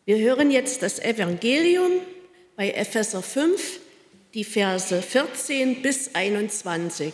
Wir hören jetzt das Evangelium bei Epheser 5, die Verse 14 bis 21.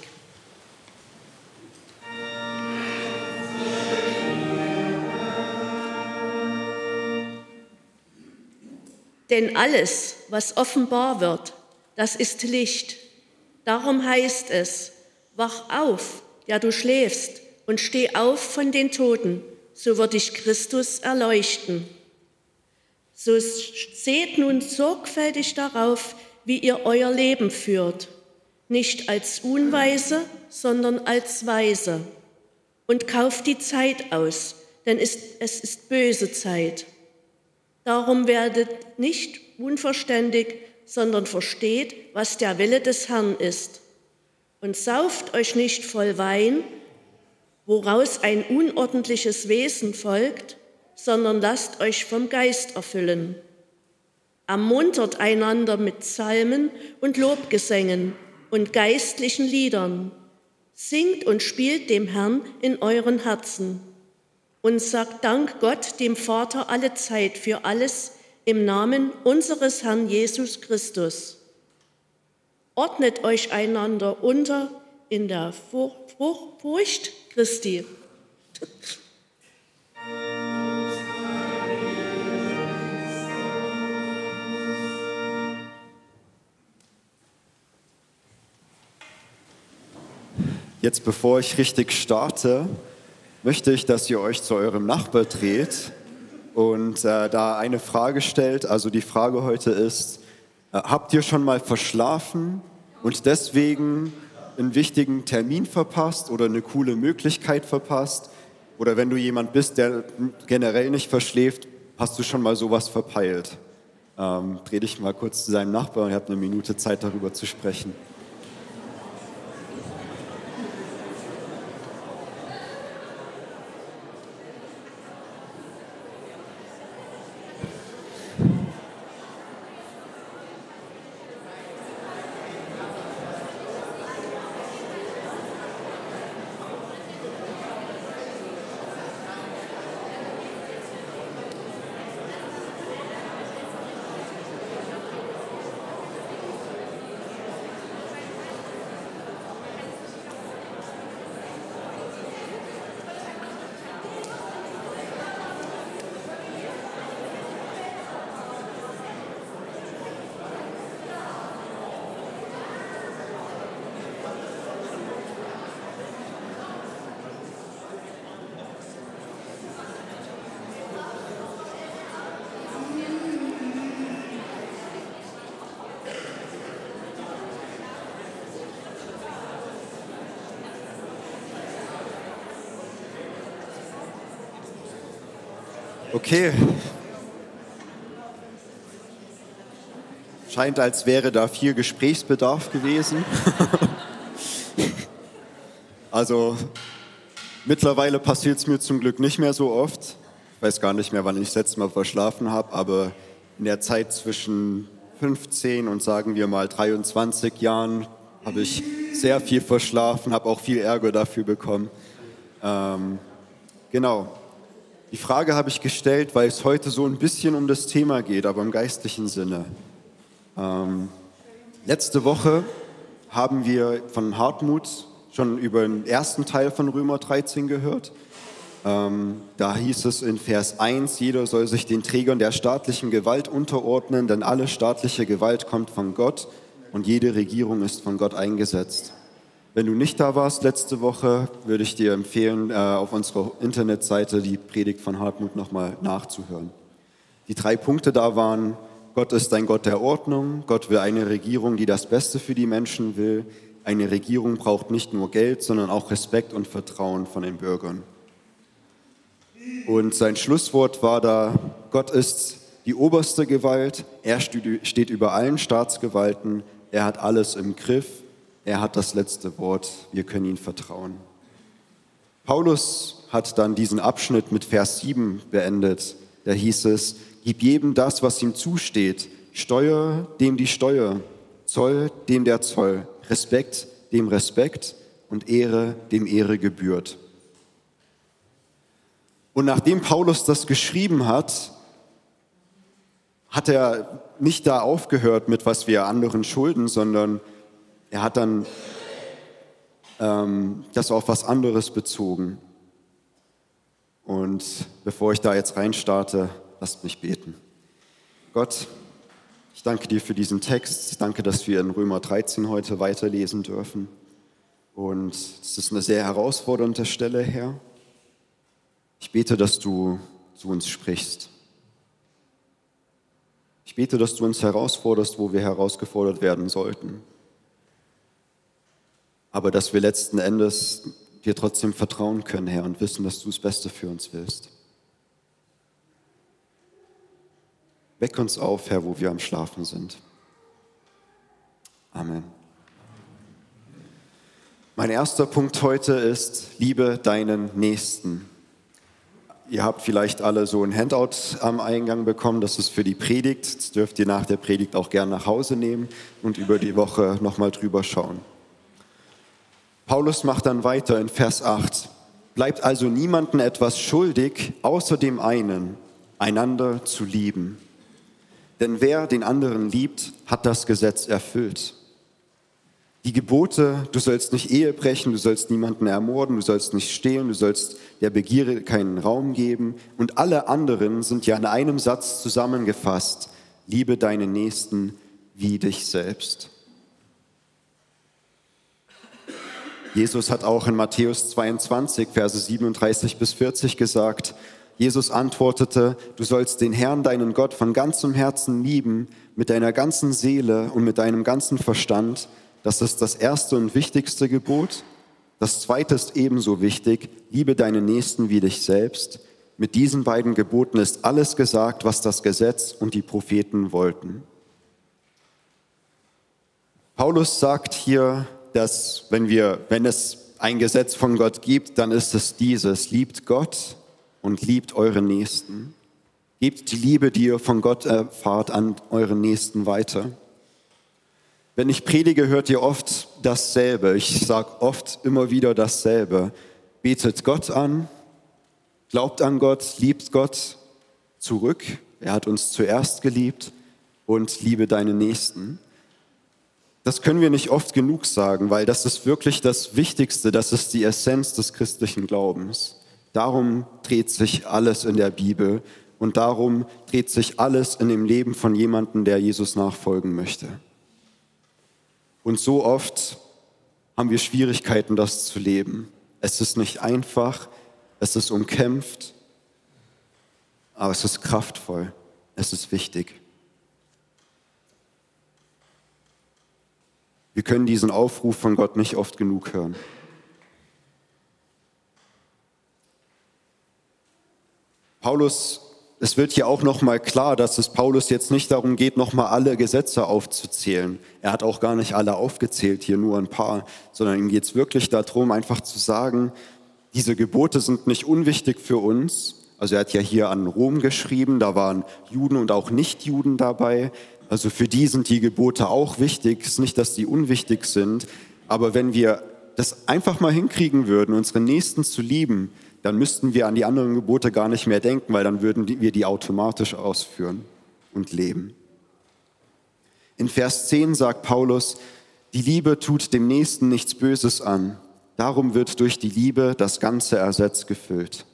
Denn alles, was offenbar wird, das ist Licht. Darum heißt es, wach auf, der du schläfst, und steh auf von den Toten, so wird dich Christus erleuchten. So seht nun sorgfältig darauf, wie ihr euer Leben führt, nicht als Unweise, sondern als Weise. Und kauft die Zeit aus, denn es ist böse Zeit. Darum werdet nicht unverständig, sondern versteht, was der Wille des Herrn ist. Und sauft euch nicht voll Wein, woraus ein unordentliches Wesen folgt, sondern lasst euch vom Geist erfüllen. Ermuntert einander mit Psalmen und Lobgesängen und geistlichen Liedern. Singt und spielt dem Herrn in euren Herzen. Und sagt Dank Gott, dem Vater, alle Zeit für alles im Namen unseres Herrn Jesus Christus. Ordnet euch einander unter in der Furcht Christi. Jetzt, bevor ich richtig starte, möchte ich, dass ihr euch zu eurem Nachbar dreht und da eine Frage stellt. Also die Frage heute ist, habt ihr schon mal verschlafen und deswegen einen wichtigen Termin verpasst oder eine coole Möglichkeit verpasst? Oder wenn du jemand bist, der generell nicht verschläft, hast du schon mal sowas verpeilt? Dreh dich mal kurz zu deinem Nachbarn und ihr habt eine Minute Zeit, darüber zu sprechen. Okay. Scheint, als wäre da viel Gesprächsbedarf gewesen. Also mittlerweile passiert es mir zum Glück nicht mehr so oft. Ich weiß gar nicht mehr, wann ich das letzte Mal verschlafen habe, aber in der Zeit zwischen 15 und sagen wir mal 23 Jahren habe ich sehr viel verschlafen, habe auch viel Ärger dafür bekommen. Genau. Die Frage habe ich gestellt, weil es heute so ein bisschen um das Thema geht, aber im geistlichen Sinne. Letzte Woche haben wir von Hartmut schon über den ersten Teil von Römer 13 gehört. Da hieß es in Vers 1, jeder soll sich den Trägern der staatlichen Gewalt unterordnen, denn alle staatliche Gewalt kommt von Gott und jede Regierung ist von Gott eingesetzt. Wenn du nicht da warst letzte Woche, würde ich dir empfehlen, auf unserer Internetseite die Predigt von Hartmut nochmal nachzuhören. Die 3 Punkte da waren: Gott ist ein Gott der Ordnung, Gott will eine Regierung, die das Beste für die Menschen will. Eine Regierung braucht nicht nur Geld, sondern auch Respekt und Vertrauen von den Bürgern. Und sein Schlusswort war da: Gott ist die oberste Gewalt, er steht über allen Staatsgewalten, er hat alles im Griff. Er hat das letzte Wort, wir können ihm vertrauen. Paulus hat dann diesen Abschnitt mit Vers 7 beendet. Da hieß es: Gib jedem das, was ihm zusteht. Steuer, dem die Steuer. Zoll, dem der Zoll. Respekt, dem Respekt. Und Ehre, dem Ehre gebührt. Und nachdem Paulus das geschrieben hat, hat er nicht da aufgehört mit, was wir anderen schulden, sondern er hat dann das auf was anderes bezogen. Und bevor ich da jetzt reinstarte, lasst mich beten. Gott, ich danke dir für diesen Text. Ich danke, dass wir in Römer 13 heute weiterlesen dürfen. Und es ist eine sehr herausfordernde Stelle, Herr. Ich bete, dass du zu uns sprichst. Ich bete, dass du uns herausforderst, wo wir herausgefordert werden sollten. Aber dass wir letzten Endes dir trotzdem vertrauen können, Herr, und wissen, dass du das Beste für uns willst. Weck uns auf, Herr, wo wir am Schlafen sind. Amen. Mein erster Punkt heute ist, liebe deinen Nächsten. Ihr habt vielleicht alle so ein Handout am Eingang bekommen, das ist für die Predigt. Das dürft ihr nach der Predigt auch gern nach Hause nehmen und über die Woche nochmal drüber schauen. Paulus macht dann weiter in Vers 8. Bleibt also niemandem etwas schuldig, außer dem einen, einander zu lieben. Denn wer den anderen liebt, hat das Gesetz erfüllt. Die Gebote, du sollst nicht Ehe brechen, du sollst niemanden ermorden, du sollst nicht stehlen, du sollst der Begierde keinen Raum geben und alle anderen sind ja in einem Satz zusammengefasst. Liebe deinen Nächsten wie dich selbst. Jesus hat auch in Matthäus 22, Verse 37 bis 40 gesagt, Jesus antwortete, du sollst den Herrn, deinen Gott, von ganzem Herzen lieben, mit deiner ganzen Seele und mit deinem ganzen Verstand. Das ist das erste und wichtigste Gebot. Das zweite ist ebenso wichtig, liebe deinen Nächsten wie dich selbst. Mit diesen beiden Geboten ist alles gesagt, was das Gesetz und die Propheten wollten. Paulus sagt hier, dass wenn es ein Gesetz von Gott gibt, dann ist es dieses, liebt Gott und liebt euren Nächsten. Gebt die Liebe, die ihr von Gott erfahrt, an euren Nächsten weiter. Wenn ich predige, hört ihr oft dasselbe. Ich sage oft immer wieder dasselbe. Betet Gott an, glaubt an Gott, liebt Gott zurück. Er hat uns zuerst geliebt und liebe deinen Nächsten. Das können wir nicht oft genug sagen, weil das ist wirklich das Wichtigste, das ist die Essenz des christlichen Glaubens. Darum dreht sich alles in der Bibel und darum dreht sich alles in dem Leben von jemandem, der Jesus nachfolgen möchte. Und so oft haben wir Schwierigkeiten, das zu leben. Es ist nicht einfach, es ist umkämpft, aber es ist kraftvoll, es ist wichtig. Wir können diesen Aufruf von Gott nicht oft genug hören. Es wird hier auch nochmal klar, dass es Paulus jetzt nicht darum geht, nochmal alle Gesetze aufzuzählen. Er hat auch gar nicht alle aufgezählt, hier nur ein paar, sondern ihm geht es wirklich darum, einfach zu sagen, diese Gebote sind nicht unwichtig für uns. Also er hat ja hier an Rom geschrieben, da waren Juden und auch Nichtjuden dabei. Also für die sind die Gebote auch wichtig. Es ist nicht, dass die unwichtig sind, aber wenn wir das einfach mal hinkriegen würden, unseren Nächsten zu lieben, dann müssten wir an die anderen Gebote gar nicht mehr denken, weil dann würden wir die automatisch ausführen und leben. In Vers 10 sagt Paulus, die Liebe tut dem Nächsten nichts Böses an. Darum wird durch die Liebe das ganze Ersatz gefüllt.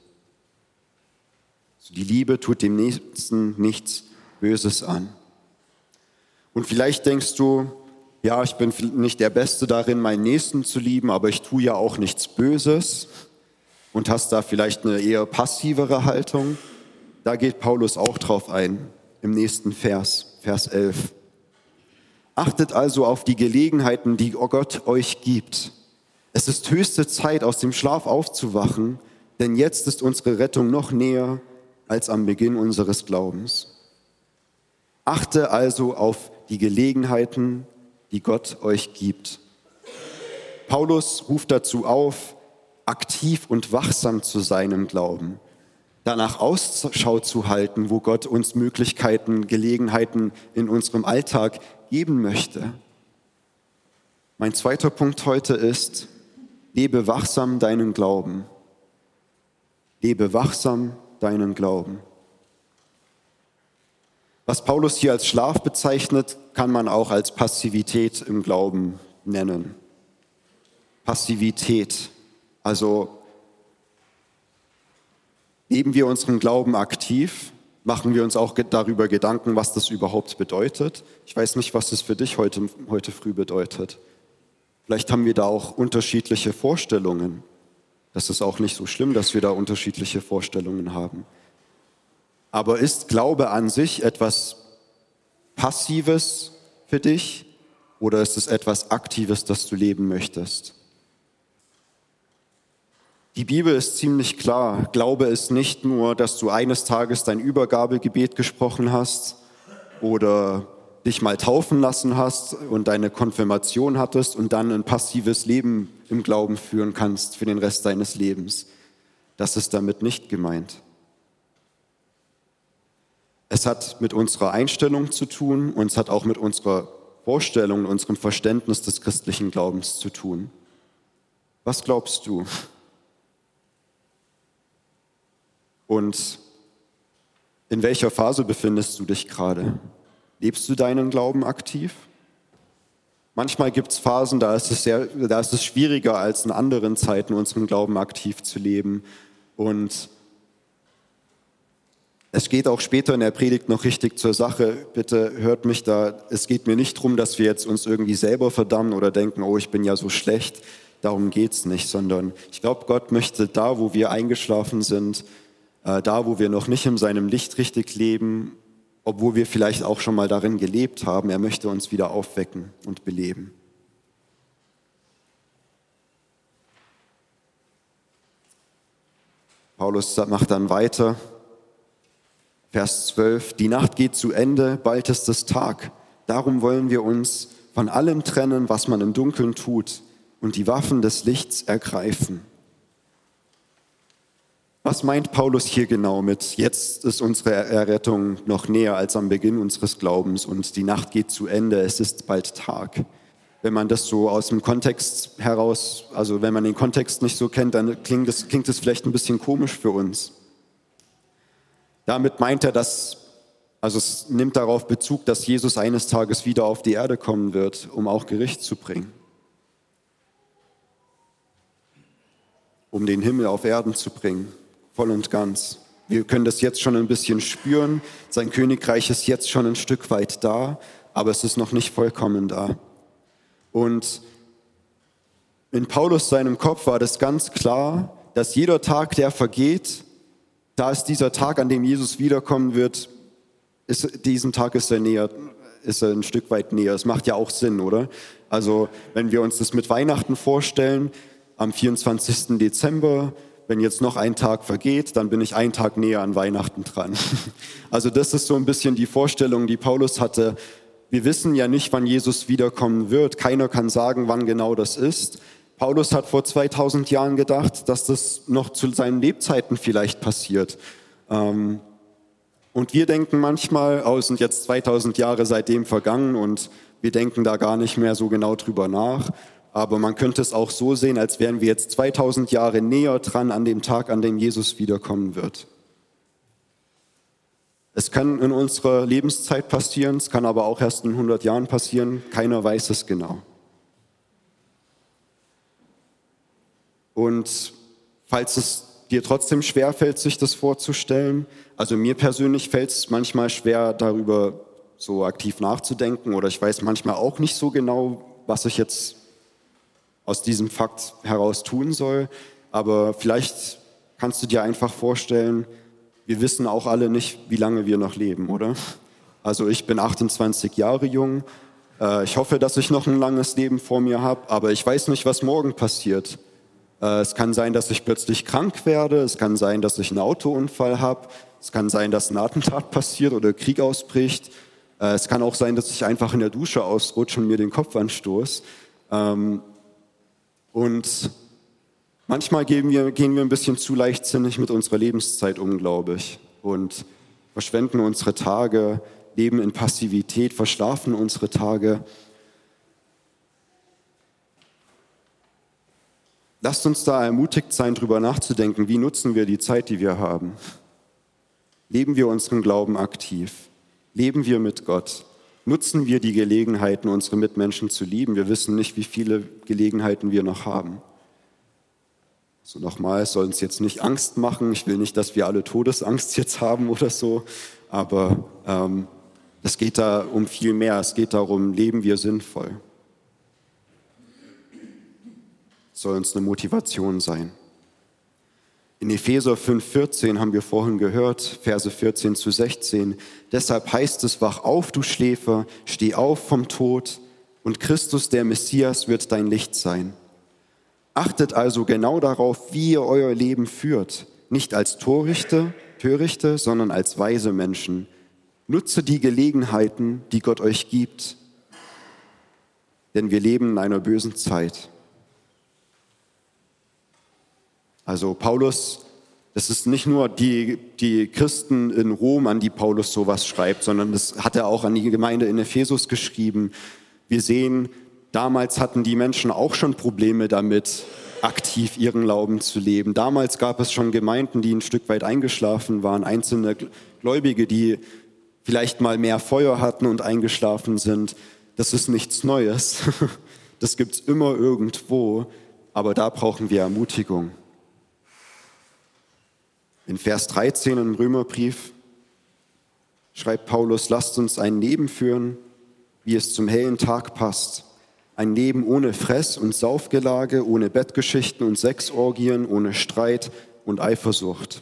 Die Liebe tut dem Nächsten nichts Böses an. Und vielleicht denkst du, ja, ich bin nicht der Beste darin, meinen Nächsten zu lieben, aber ich tue ja auch nichts Böses und hast da vielleicht eine eher passivere Haltung. Da geht Paulus auch drauf ein, im nächsten Vers, Vers 11. Achtet also auf die Gelegenheiten, die Gott euch gibt. Es ist höchste Zeit, aus dem Schlaf aufzuwachen, denn jetzt ist unsere Rettung noch näher als am Beginn unseres Glaubens. Achte also auf die Gelegenheiten, die Gott euch gibt. Paulus ruft dazu auf, aktiv und wachsam zu sein im Glauben, danach Ausschau zu halten, wo Gott uns Möglichkeiten, Gelegenheiten in unserem Alltag geben möchte. Mein zweiter Punkt heute ist, lebe wachsam deinen Glauben. Lebe wachsam deinen Glauben. Was Paulus hier als Schlaf bezeichnet, kann man auch als Passivität im Glauben nennen. Passivität, also leben wir unseren Glauben aktiv, machen wir uns auch darüber Gedanken, was das überhaupt bedeutet. Ich weiß nicht, was es für dich heute früh bedeutet. Vielleicht haben wir da auch unterschiedliche Vorstellungen. Das ist auch nicht so schlimm, dass wir da unterschiedliche Vorstellungen haben. Aber ist Glaube an sich etwas Passives für dich oder ist es etwas Aktives, das du leben möchtest? Die Bibel ist ziemlich klar. Glaube ist nicht nur, dass du eines Tages dein Übergabegebet gesprochen hast oder dich mal taufen lassen hast und deine Konfirmation hattest und dann ein passives Leben im Glauben führen kannst für den Rest deines Lebens. Das ist damit nicht gemeint. Es hat mit unserer Einstellung zu tun und es hat auch mit unserer Vorstellung, unserem Verständnis des christlichen Glaubens zu tun. Was glaubst du? Und in welcher Phase befindest du dich gerade? Lebst du deinen Glauben aktiv? Manchmal gibt es Phasen, da ist es schwieriger als in anderen Zeiten, unseren Glauben aktiv zu leben. Und es geht auch später in der Predigt noch richtig zur Sache. Bitte hört mich da. Es geht mir nicht darum, dass wir jetzt uns irgendwie selber verdammen oder denken, oh, ich bin ja so schlecht. Darum geht es nicht, sondern ich glaube, Gott möchte da, wo wir eingeschlafen sind, da, wo wir noch nicht in seinem Licht richtig leben, obwohl wir vielleicht auch schon mal darin gelebt haben, er möchte uns wieder aufwecken und beleben. Paulus macht dann weiter, Vers 12, die Nacht geht zu Ende, bald ist es Tag. Darum wollen wir uns von allem trennen, was man im Dunkeln tut, und die Waffen des Lichts ergreifen. Was meint Paulus hier genau mit, jetzt ist unsere Errettung noch näher als am Beginn unseres Glaubens und die Nacht geht zu Ende, es ist bald Tag. Wenn man das so aus dem Kontext heraus, also wenn man den Kontext nicht so kennt, dann klingt es vielleicht ein bisschen komisch für uns. Damit meint er, es nimmt darauf Bezug, dass Jesus eines Tages wieder auf die Erde kommen wird, um auch Gericht zu bringen. Um den Himmel auf Erden zu bringen. Voll und ganz. Wir können das jetzt schon ein bisschen spüren. Sein Königreich ist jetzt schon ein Stück weit da, aber es ist noch nicht vollkommen da. Und in Paulus seinem Kopf war das ganz klar, dass jeder Tag, der vergeht, da ist dieser Tag, an dem Jesus wiederkommen wird, diesen Tag ist er ein Stück weit näher. Das macht ja auch Sinn, oder? Also wenn wir uns das mit Weihnachten vorstellen, am 24. Dezember, wenn jetzt noch ein Tag vergeht, dann bin ich einen Tag näher an Weihnachten dran. Also das ist so ein bisschen die Vorstellung, die Paulus hatte. Wir wissen ja nicht, wann Jesus wiederkommen wird. Keiner kann sagen, wann genau das ist. Paulus hat vor 2000 Jahren gedacht, dass das noch zu seinen Lebzeiten vielleicht passiert. Und wir denken manchmal, es sind jetzt 2000 Jahre seitdem vergangen und wir denken da gar nicht mehr so genau drüber nach. Aber man könnte es auch so sehen, als wären wir jetzt 2000 Jahre näher dran an dem Tag, an dem Jesus wiederkommen wird. Es kann in unserer Lebenszeit passieren, es kann aber auch erst in 100 Jahren passieren. Keiner weiß es genau. Und falls es dir trotzdem schwerfällt, sich das vorzustellen, also mir persönlich fällt es manchmal schwer, darüber so aktiv nachzudenken oder ich weiß manchmal auch nicht so genau, was ich jetzt aus diesem Fakt heraus tun soll. Aber vielleicht kannst du dir einfach vorstellen, wir wissen auch alle nicht, wie lange wir noch leben, oder? Also ich bin 28 Jahre jung. Ich hoffe, dass ich noch ein langes Leben vor mir habe, aber ich weiß nicht, was morgen passiert. Es kann sein, dass ich plötzlich krank werde. Es kann sein, dass ich einen Autounfall habe. Es kann sein, dass ein Attentat passiert oder Krieg ausbricht. Es kann auch sein, dass ich einfach in der Dusche ausrutsche und mir den Kopf anstoße. Und manchmal gehen wir ein bisschen zu leichtsinnig mit unserer Lebenszeit um, glaube ich, und verschwenden unsere Tage, leben in Passivität, verschlafen unsere Tage. Lasst uns da ermutigt sein, darüber nachzudenken, wie nutzen wir die Zeit, die wir haben? Leben wir unseren Glauben aktiv? Leben wir mit Gott? Nutzen wir die Gelegenheiten, unsere Mitmenschen zu lieben? Wir wissen nicht, wie viele Gelegenheiten wir noch haben. So nochmal, es soll uns jetzt nicht Angst machen. Ich will nicht, dass wir alle Todesangst jetzt haben oder so. Aber es geht da um viel mehr. Es geht darum, leben wir sinnvoll. Es soll uns eine Motivation sein. In Epheser 5,14 haben wir vorhin gehört, Verse 14-16. Deshalb heißt es, wach auf, du Schläfer, steh auf vom Tod und Christus, der Messias, wird dein Licht sein. Achtet also genau darauf, wie ihr euer Leben führt, nicht als Törichte, sondern als weise Menschen. Nutze die Gelegenheiten, die Gott euch gibt, denn wir leben in einer bösen Zeit. Also Paulus, das ist nicht nur die Christen in Rom, an die Paulus sowas schreibt, sondern das hat er auch an die Gemeinde in Ephesus geschrieben. Wir sehen, damals hatten die Menschen auch schon Probleme damit, aktiv ihren Glauben zu leben. Damals gab es schon Gemeinden, die ein Stück weit eingeschlafen waren, einzelne Gläubige, die vielleicht mal mehr Feuer hatten und eingeschlafen sind. Das ist nichts Neues. Das gibt es immer irgendwo, aber da brauchen wir Ermutigung. In Vers 13 im Römerbrief schreibt Paulus, lasst uns ein Leben führen, wie es zum hellen Tag passt. Ein Leben ohne Fress- und Saufgelage, ohne Bettgeschichten und Sexorgien, ohne Streit und Eifersucht.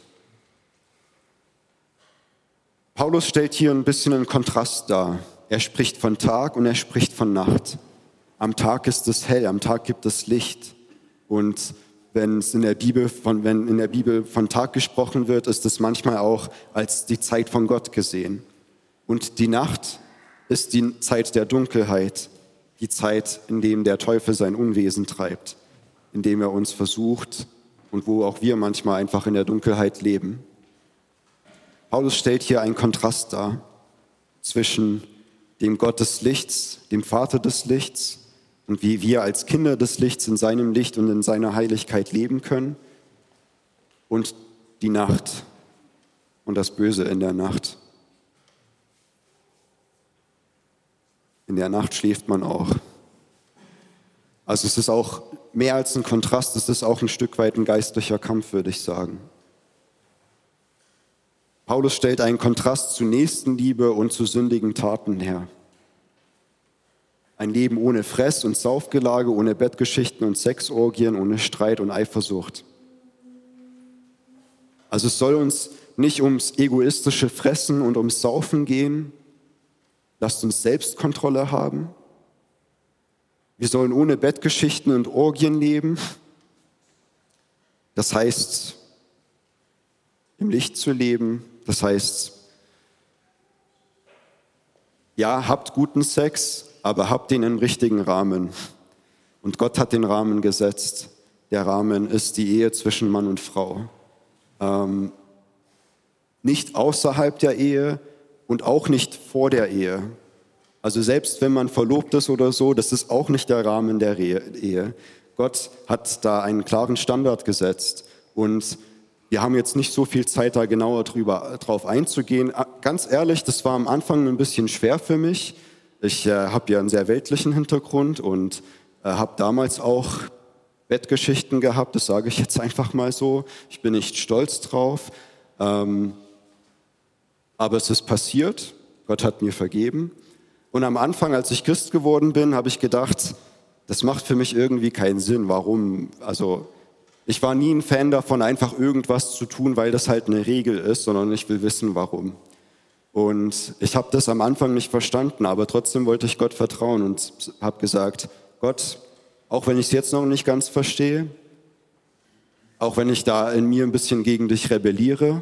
Paulus stellt hier ein bisschen einen Kontrast dar. Er spricht von Tag und er spricht von Nacht. Am Tag ist es hell, am Tag gibt es Licht. Und wenn in der Bibel von Tag gesprochen wird, ist es manchmal auch als die Zeit von Gott gesehen. Und die Nacht ist die Zeit der Dunkelheit, die Zeit, in der der Teufel sein Unwesen treibt, in dem er uns versucht und wo auch wir manchmal einfach in der Dunkelheit leben. Paulus stellt hier einen Kontrast dar zwischen dem Gott des Lichts, dem Vater des Lichts, und wie wir als Kinder des Lichts in seinem Licht und in seiner Heiligkeit leben können und die Nacht und das Böse in der Nacht. In der Nacht schläft man auch. Also es ist auch mehr als ein Kontrast, es ist auch ein Stück weit ein geistlicher Kampf, würde ich sagen. Paulus stellt einen Kontrast zu Nächstenliebe und zu sündigen Taten her. Ein Leben ohne Fress- und Saufgelage, ohne Bettgeschichten und Sexorgien, ohne Streit und Eifersucht. Also es soll uns nicht ums egoistische Fressen und ums Saufen gehen. Lasst uns Selbstkontrolle haben. Wir sollen ohne Bettgeschichten und Orgien leben. Das heißt, im Licht zu leben. Das heißt, ja, habt guten Sex, aber habt ihn im richtigen Rahmen. Und Gott hat den Rahmen gesetzt. Der Rahmen ist die Ehe zwischen Mann und Frau. Nicht außerhalb der Ehe und auch nicht vor der Ehe. Also selbst wenn man verlobt ist oder so, das ist auch nicht der Rahmen der Ehe. Gott hat da einen klaren Standard gesetzt. Und wir haben jetzt nicht so viel Zeit, da genauer drauf einzugehen. Ganz ehrlich, das war am Anfang ein bisschen schwer für mich. Ich habe ja einen sehr weltlichen Hintergrund und habe damals auch Bettgeschichten gehabt, das sage ich jetzt einfach mal so. Ich bin nicht stolz drauf, aber es ist passiert. Gott hat mir vergeben. Und am Anfang, als ich Christ geworden bin, habe ich gedacht, das macht für mich irgendwie keinen Sinn. Warum? Also ich war nie ein Fan davon, einfach irgendwas zu tun, weil das halt eine Regel ist, sondern ich will wissen, warum. Und ich habe das am Anfang nicht verstanden, aber trotzdem wollte ich Gott vertrauen und habe gesagt, Gott, auch wenn ich es jetzt noch nicht ganz verstehe, auch wenn ich da in mir ein bisschen gegen dich rebelliere,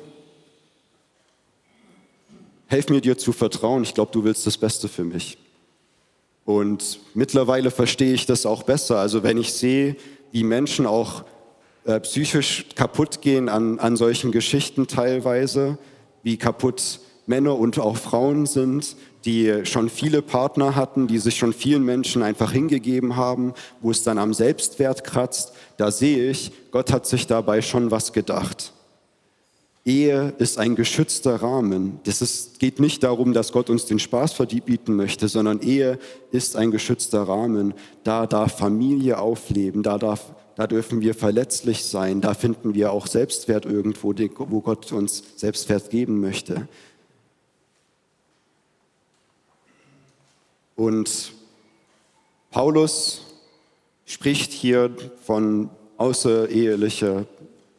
helf mir dir zu vertrauen, ich glaube, du willst das Beste für mich. Und mittlerweile verstehe ich das auch besser. Also wenn ich sehe, wie Menschen auch psychisch kaputt gehen an solchen Geschichten teilweise, wie kaputt Männer und auch Frauen sind, die schon viele Partner hatten, die sich schon vielen Menschen einfach hingegeben haben, wo es dann am Selbstwert kratzt, da sehe ich, Gott hat sich dabei schon was gedacht. Ehe ist ein geschützter Rahmen. Geht nicht darum, dass Gott uns den Spaß verbieten möchte, sondern Ehe ist ein geschützter Rahmen. Da darf Familie aufleben, da dürfen wir verletzlich sein, da finden wir auch Selbstwert irgendwo, wo Gott uns Selbstwert geben möchte. Und Paulus spricht hier von außerehelichen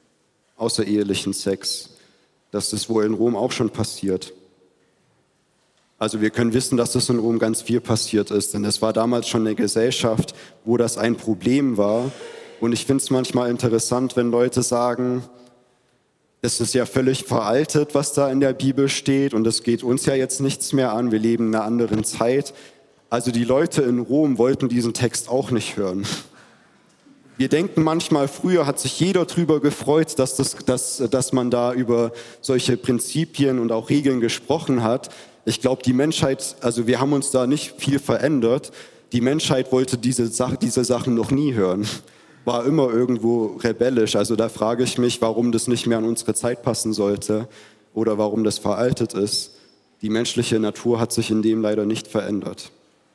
Sex. Das ist wohl in Rom auch schon passiert. Also wir können wissen, dass das in Rom ganz viel passiert ist, denn es war damals schon eine Gesellschaft, wo das ein Problem war. Und ich finde es manchmal interessant, wenn Leute sagen, es ist ja völlig veraltet, was da in der Bibel steht und es geht uns ja jetzt nichts mehr an, wir leben in einer anderen Zeit. Also die Leute in Rom wollten diesen Text auch nicht hören. Wir denken manchmal, früher hat sich jeder darüber gefreut, dass man da über solche Prinzipien und auch Regeln gesprochen hat. Ich glaube, die Menschheit, also wir haben uns da nicht viel verändert. Die Menschheit wollte diese Sachen noch nie hören. War immer irgendwo rebellisch. Also da frage ich mich, warum das nicht mehr an unsere Zeit passen sollte oder warum das veraltet ist. Die menschliche Natur hat sich in dem leider nicht verändert.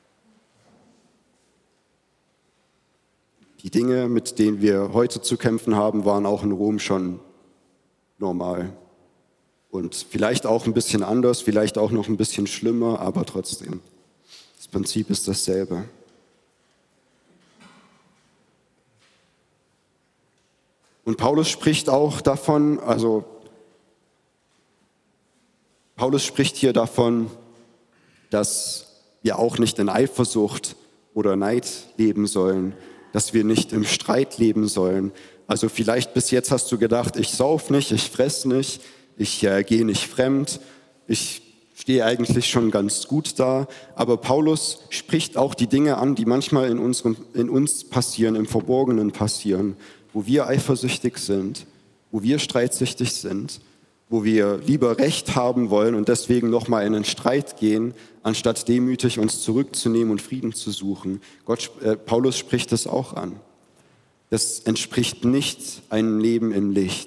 Die Dinge, mit denen wir heute zu kämpfen haben, waren auch in Rom schon normal. Und vielleicht auch ein bisschen anders, vielleicht auch noch ein bisschen schlimmer, aber trotzdem. Das Prinzip ist dasselbe. Und Paulus spricht auch davon, Paulus spricht hier davon, dass wir auch nicht in Eifersucht oder Neid leben sollen, dass wir nicht im Streit leben sollen. Also vielleicht bis jetzt hast du gedacht, ich sauf nicht, ich fress nicht, ich gehe nicht fremd, ich stehe eigentlich schon ganz gut da. Aber Paulus spricht auch die Dinge an, die manchmal in uns passieren, im Verborgenen passieren, wo wir eifersüchtig sind, wo wir streitsüchtig sind, wo wir lieber Recht haben wollen und deswegen nochmal in einen Streit gehen, anstatt demütig uns zurückzunehmen und Frieden zu suchen. Paulus spricht das auch an. Das entspricht nicht einem Leben im Licht.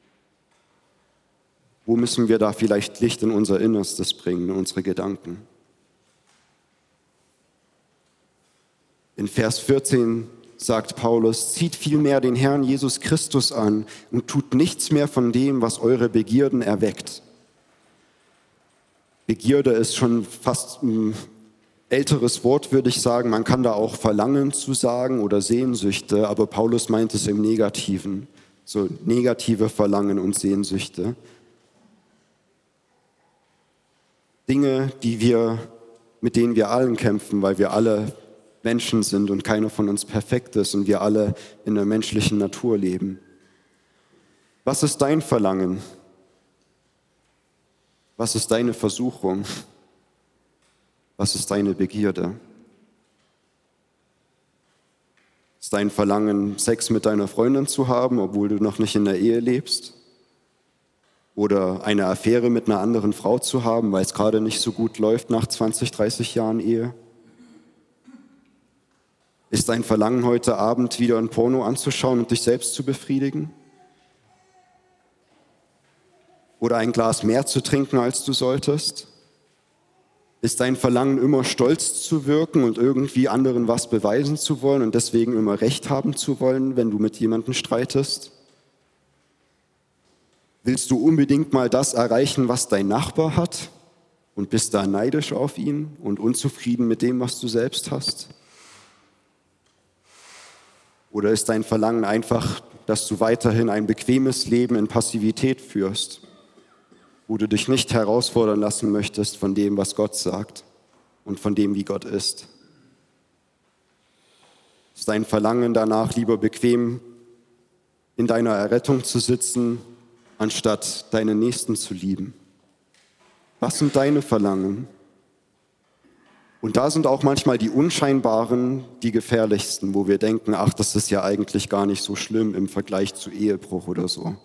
Wo müssen wir da vielleicht Licht in unser Innerstes bringen, in unsere Gedanken? In Vers 14 sagt Paulus, zieht vielmehr den Herrn Jesus Christus an und tut nichts mehr von dem, was eure Begierden erweckt. Begierde ist schon fast ein älteres Wort, würde ich sagen. Man kann da auch Verlangen zu sagen oder Sehnsüchte, aber Paulus meint es im Negativen, so negative Verlangen und Sehnsüchte. Dinge, mit denen wir allen kämpfen, weil wir alle Menschen sind und keiner von uns perfekt ist und wir alle in der menschlichen Natur leben. Was ist dein Verlangen? Was ist deine Versuchung? Was ist deine Begierde? Ist dein Verlangen, Sex mit deiner Freundin zu haben, obwohl du noch nicht in der Ehe lebst? Oder eine Affäre mit einer anderen Frau zu haben, weil es gerade nicht so gut läuft nach 20, 30 Jahren Ehe? Ist dein Verlangen, heute Abend wieder ein Porno anzuschauen und dich selbst zu befriedigen? Oder ein Glas mehr zu trinken, als du solltest? Ist dein Verlangen, immer stolz zu wirken und irgendwie anderen was beweisen zu wollen und deswegen immer Recht haben zu wollen, wenn du mit jemandem streitest? Willst du unbedingt mal das erreichen, was dein Nachbar hat und bist da neidisch auf ihn und unzufrieden mit dem, was du selbst hast? Oder ist dein Verlangen einfach, dass du weiterhin ein bequemes Leben in Passivität führst, wo du dich nicht herausfordern lassen möchtest von dem, was Gott sagt und von dem, wie Gott ist? Ist dein Verlangen danach, lieber bequem in deiner Errettung zu sitzen, anstatt deinen Nächsten zu lieben? Was sind deine Verlangen? Und da sind auch manchmal die unscheinbaren die gefährlichsten, wo wir denken, ach, das ist ja eigentlich gar nicht so schlimm im Vergleich zu Ehebruch oder so.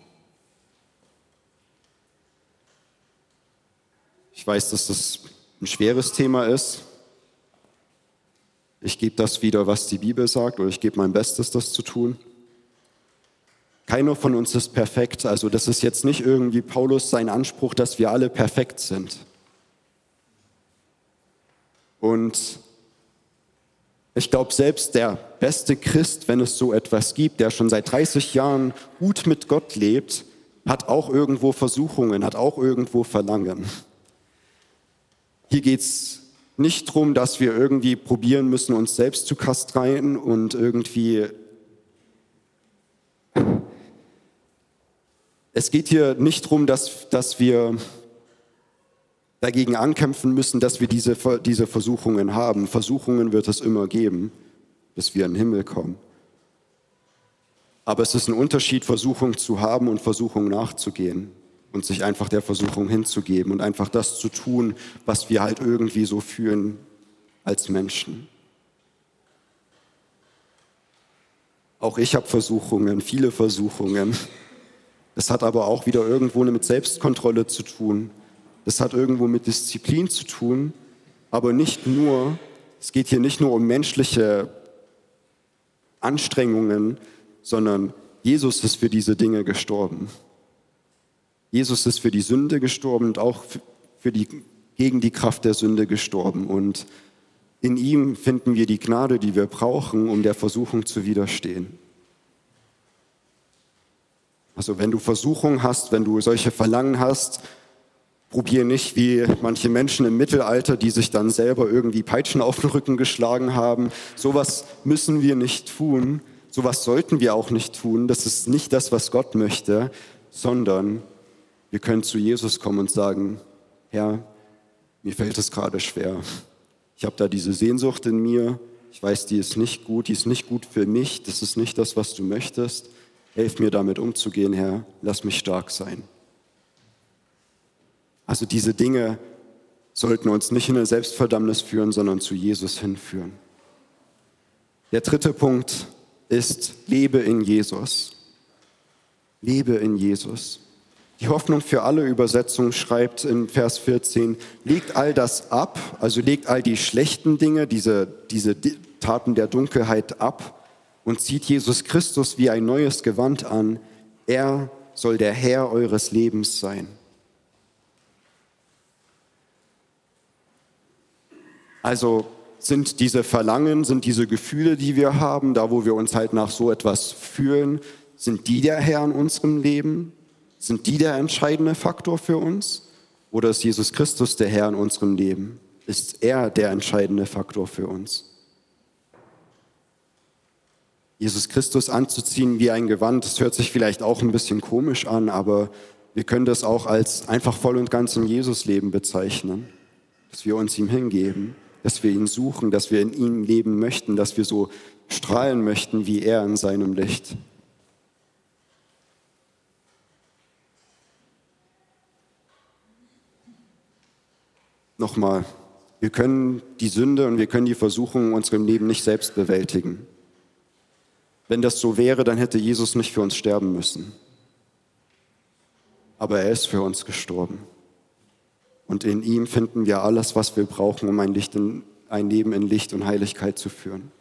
Ich weiß, dass das ein schweres Thema ist. Ich gebe das wieder, was die Bibel sagt, oder ich gebe mein Bestes, das zu tun. Keiner von uns ist perfekt. Also das ist jetzt nicht irgendwie Paulus sein Anspruch, dass wir alle perfekt sind. Und ich glaube, selbst der beste Christ, wenn es so etwas gibt, der schon seit 30 Jahren gut mit Gott lebt, hat auch irgendwo Versuchungen, hat auch irgendwo Verlangen. Hier geht es nicht darum, dass wir irgendwie probieren müssen, uns selbst zu kastrieren und irgendwie... Es geht hier nicht darum, dass wir dagegen ankämpfen müssen, dass wir diese Versuchungen haben. Versuchungen wird es immer geben, bis wir in den Himmel kommen. Aber es ist ein Unterschied, Versuchung zu haben und Versuchung nachzugehen und sich einfach der Versuchung hinzugeben und einfach das zu tun, was wir halt irgendwie so fühlen als Menschen. Auch ich habe Versuchungen, viele Versuchungen. Das hat aber auch wieder irgendwo mit Selbstkontrolle zu tun. Das hat irgendwo mit Disziplin zu tun, aber nicht nur, es geht hier nicht nur um menschliche Anstrengungen, sondern Jesus ist für diese Dinge gestorben. Jesus ist für die Sünde gestorben und auch gegen die Kraft der Sünde gestorben. Und in ihm finden wir die Gnade, die wir brauchen, um der Versuchung zu widerstehen. Also wenn du Versuchung hast, wenn du solche Verlangen hast, probier nicht wie manche Menschen im Mittelalter, die sich dann selber irgendwie Peitschen auf den Rücken geschlagen haben. Sowas müssen wir nicht tun, sowas sollten wir auch nicht tun. Das ist nicht das, was Gott möchte, sondern wir können zu Jesus kommen und sagen, Herr, mir fällt es gerade schwer. Ich habe da diese Sehnsucht in mir, ich weiß, die ist nicht gut für mich, das ist nicht das, was du möchtest. Hilf mir damit umzugehen, Herr, lass mich stark sein. Also diese Dinge sollten uns nicht in eine Selbstverdammnis führen, sondern zu Jesus hinführen. Der dritte Punkt ist, lebe in Jesus. Lebe in Jesus. Die Hoffnung für alle Übersetzung schreibt in Vers 14, legt all das ab, also legt all die schlechten Dinge, diese Taten der Dunkelheit ab und zieht Jesus Christus wie ein neues Gewand an. Er soll der Herr eures Lebens sein. Also sind diese Verlangen, sind diese Gefühle, die wir haben, da wo wir uns halt nach so etwas fühlen, sind die der Herr in unserem Leben? Sind die der entscheidende Faktor für uns? Oder ist Jesus Christus der Herr in unserem Leben? Ist er der entscheidende Faktor für uns? Jesus Christus anzuziehen wie ein Gewand, das hört sich vielleicht auch ein bisschen komisch an, aber wir können das auch als einfach voll und ganz im Jesusleben bezeichnen, dass wir uns ihm hingeben, dass wir ihn suchen, dass wir in ihm leben möchten, dass wir so strahlen möchten wie er in seinem Licht. Nochmal, wir können die Sünde und wir können die Versuchung in unserem Leben nicht selbst bewältigen. Wenn das so wäre, dann hätte Jesus nicht für uns sterben müssen. Aber er ist für uns gestorben. Und in ihm finden wir alles, was wir brauchen, um ein Leben in Licht und Heiligkeit zu führen.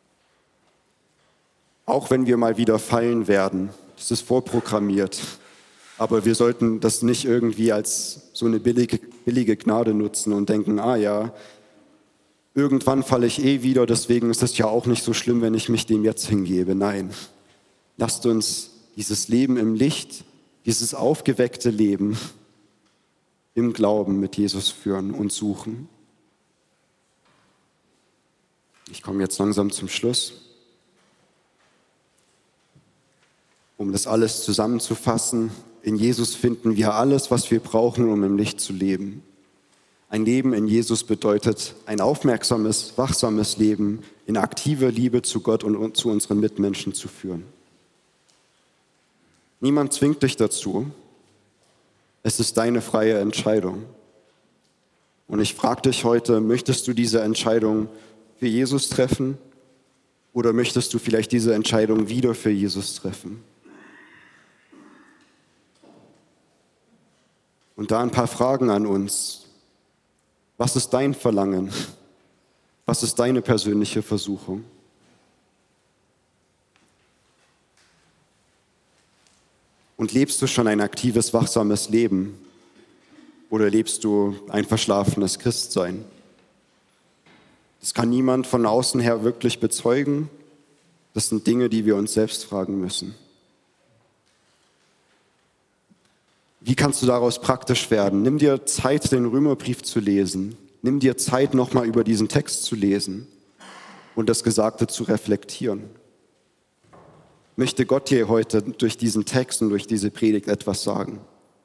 Auch wenn wir mal wieder fallen werden, das ist vorprogrammiert. Aber wir sollten das nicht irgendwie als so eine billige Gnade nutzen und denken, irgendwann falle ich wieder, deswegen ist es ja auch nicht so schlimm, wenn ich mich dem jetzt hingebe. Nein, lasst uns dieses Leben im Licht, dieses aufgeweckte Leben im Glauben mit Jesus führen und suchen. Ich komme jetzt langsam zum Schluss. Um das alles zusammenzufassen, in Jesus finden wir alles, was wir brauchen, um im Licht zu leben. Ein Leben in Jesus bedeutet ein aufmerksames, wachsames Leben in aktiver Liebe zu Gott und zu unseren Mitmenschen zu führen. Niemand zwingt dich dazu. Es ist deine freie Entscheidung. Und ich frage dich heute, möchtest du diese Entscheidung für Jesus treffen oder möchtest du vielleicht diese Entscheidung wieder für Jesus treffen? Und da ein paar Fragen an uns. Was ist dein Verlangen? Was ist deine persönliche Versuchung? Und lebst du schon ein aktives, wachsames Leben? Oder lebst du ein verschlafenes Christsein? Das kann niemand von außen her wirklich bezeugen. Das sind Dinge, die wir uns selbst fragen müssen. Wie kannst du daraus praktisch werden? Nimm dir Zeit, den Römerbrief zu lesen. Nimm dir Zeit, nochmal über diesen Text zu lesen und das Gesagte zu reflektieren. Möchte Gott dir heute durch diesen Text und durch diese Predigt etwas sagen?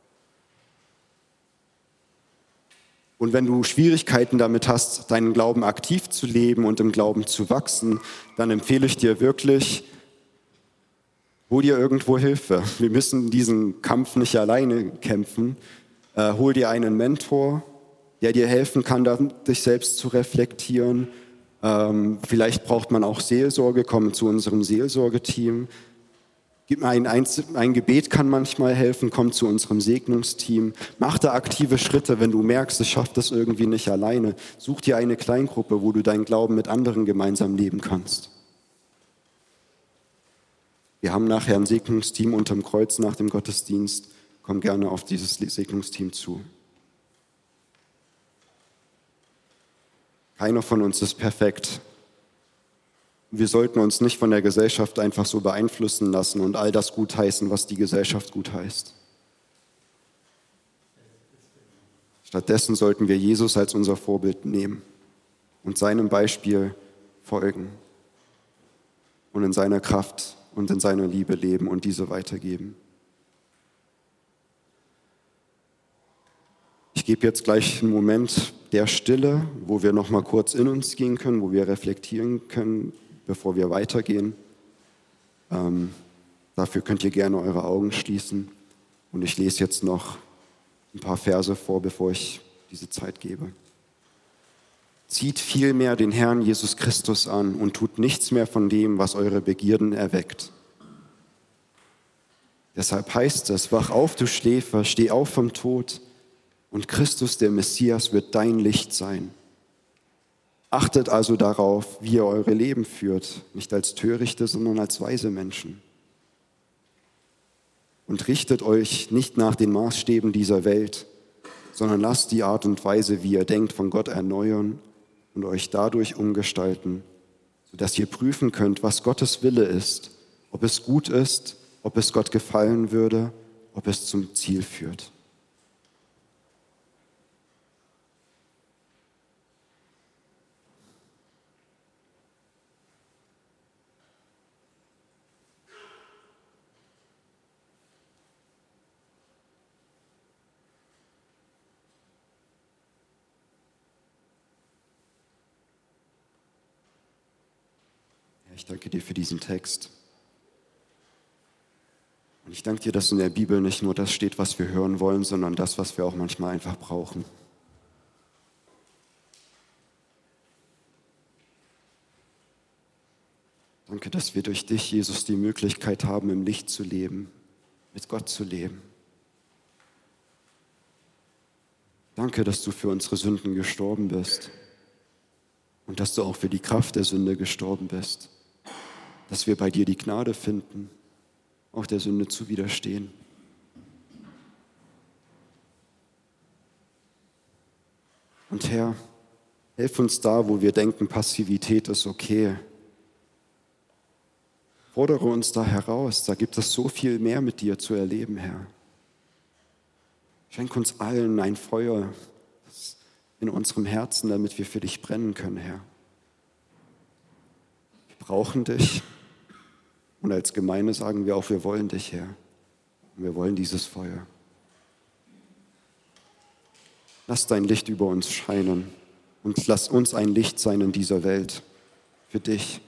Und wenn du Schwierigkeiten damit hast, deinen Glauben aktiv zu leben und im Glauben zu wachsen, dann empfehle ich dir wirklich, hol dir irgendwo Hilfe. Wir müssen diesen Kampf nicht alleine kämpfen. Hol dir einen Mentor, der dir helfen kann, dich selbst zu reflektieren. Vielleicht braucht man auch Seelsorge, komm zu unserem Seelsorgeteam. Ein Gebet kann manchmal helfen, komm zu unserem Segnungsteam. Mach da aktive Schritte, wenn du merkst, ich schaffe das irgendwie nicht alleine. Such dir eine Kleingruppe, wo du deinen Glauben mit anderen gemeinsam leben kannst. Wir haben nachher ein Segnungsteam unterm Kreuz nach dem Gottesdienst. Komm gerne auf dieses Segnungsteam zu. Keiner von uns ist perfekt. Wir sollten uns nicht von der Gesellschaft einfach so beeinflussen lassen und all das gutheißen, was die Gesellschaft gutheißt. Stattdessen sollten wir Jesus als unser Vorbild nehmen und seinem Beispiel folgen und in seiner Kraft und in seiner Liebe leben und diese weitergeben. Ich gebe jetzt gleich einen Moment der Stille, wo wir noch mal kurz in uns gehen können, wo wir reflektieren können, bevor wir weitergehen. Dafür könnt ihr gerne eure Augen schließen. Und ich lese jetzt noch ein paar Verse vor, bevor ich diese Zeit gebe. Zieht vielmehr den Herrn Jesus Christus an und tut nichts mehr von dem, was eure Begierden erweckt. Deshalb heißt es, wach auf, du Schläfer, steh auf vom Tod, und Christus, der Messias, wird dein Licht sein. Achtet also darauf, wie ihr eure Leben führt, nicht als törichte, sondern als weise Menschen. Und richtet euch nicht nach den Maßstäben dieser Welt, sondern lasst die Art und Weise, wie ihr denkt, von Gott erneuern und euch dadurch umgestalten, sodass ihr prüfen könnt, was Gottes Wille ist, ob es gut ist, ob es Gott gefallen würde, ob es zum Ziel führt. Ich danke dir für diesen Text. Und ich danke dir, dass in der Bibel nicht nur das steht, was wir hören wollen, sondern das, was wir auch manchmal einfach brauchen. Danke, dass wir durch dich, Jesus, die Möglichkeit haben, im Licht zu leben, mit Gott zu leben. Danke, dass du für unsere Sünden gestorben bist und dass du auch für die Kraft der Sünde gestorben bist. Dass wir bei dir die Gnade finden, auch der Sünde zu widerstehen. Und Herr, hilf uns da, wo wir denken, Passivität ist okay. Fordere uns da heraus, da gibt es so viel mehr mit dir zu erleben, Herr. Schenk uns allen ein Feuer in unserem Herzen, damit wir für dich brennen können, Herr. Wir brauchen dich. Und als Gemeinde sagen wir auch, wir wollen dich, Herr. Und wir wollen dieses Feuer. Lass dein Licht über uns scheinen und lass uns ein Licht sein in dieser Welt für dich.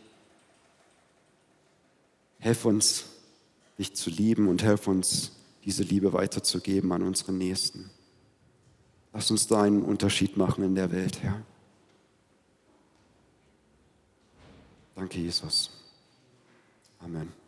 Hilf uns, dich zu lieben und hilf uns, diese Liebe weiterzugeben an unsere Nächsten. Lass uns da einen Unterschied machen in der Welt, Herr. Danke, Jesus. Amen.